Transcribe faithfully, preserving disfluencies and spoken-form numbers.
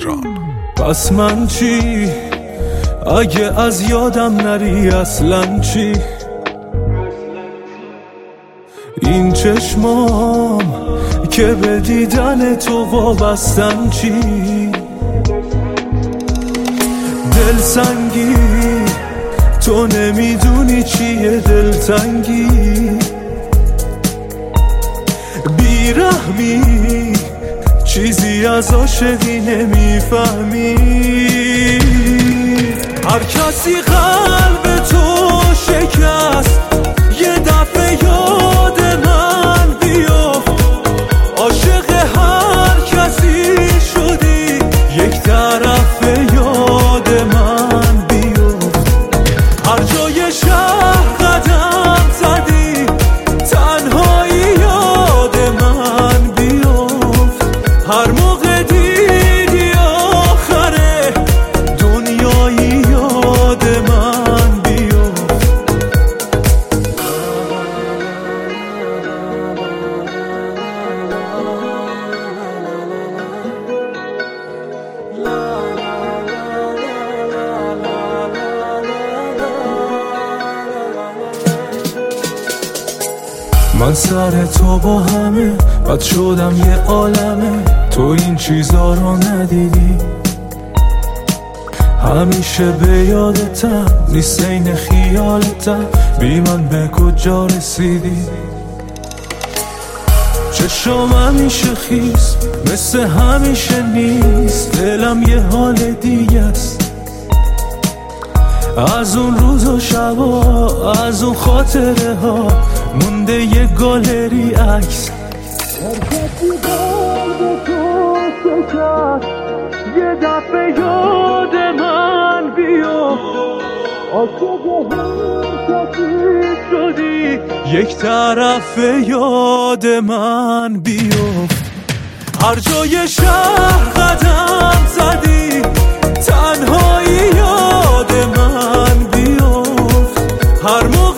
ایران. پس من چی اگه از یادم نری؟ اصلا چی این چشمام که به دیدن تو وابستن؟ چی دلسنگی تو نمیدونی چیه دلتنگی، بیرحمی چیزی از عاشقی نمیفهمی. هر کسی قلب تو شکست یه دفعه یاد من بیفت، عاشق هر کسی شدی یک طرف یاد من بیفت. هر جای شهر قدم زدی تنهایی یاد من بیفت، هر موقع دیدی آخره دنیایی یاد من بیفت. من سر تو با همه بد شدم یه عالمه، تو این چیزا رو ندیدی، همیشه به یادتم نیست این خیالتم، بی من به کجا رسیدی؟ چشم همیشه خیس مثل همیشه نیست، دلم یه حال دیگه است از اون روز و شبا، از اون خاطره ها مونده یه گالری عکس. هر کسی قلب تو شکست یه دفعه یاد من بیفت، عاشق هر کسی شدی یک طرف یاد من بیفت. هر جای شهر قدم زدی تنهایی یاد من بیفت، هر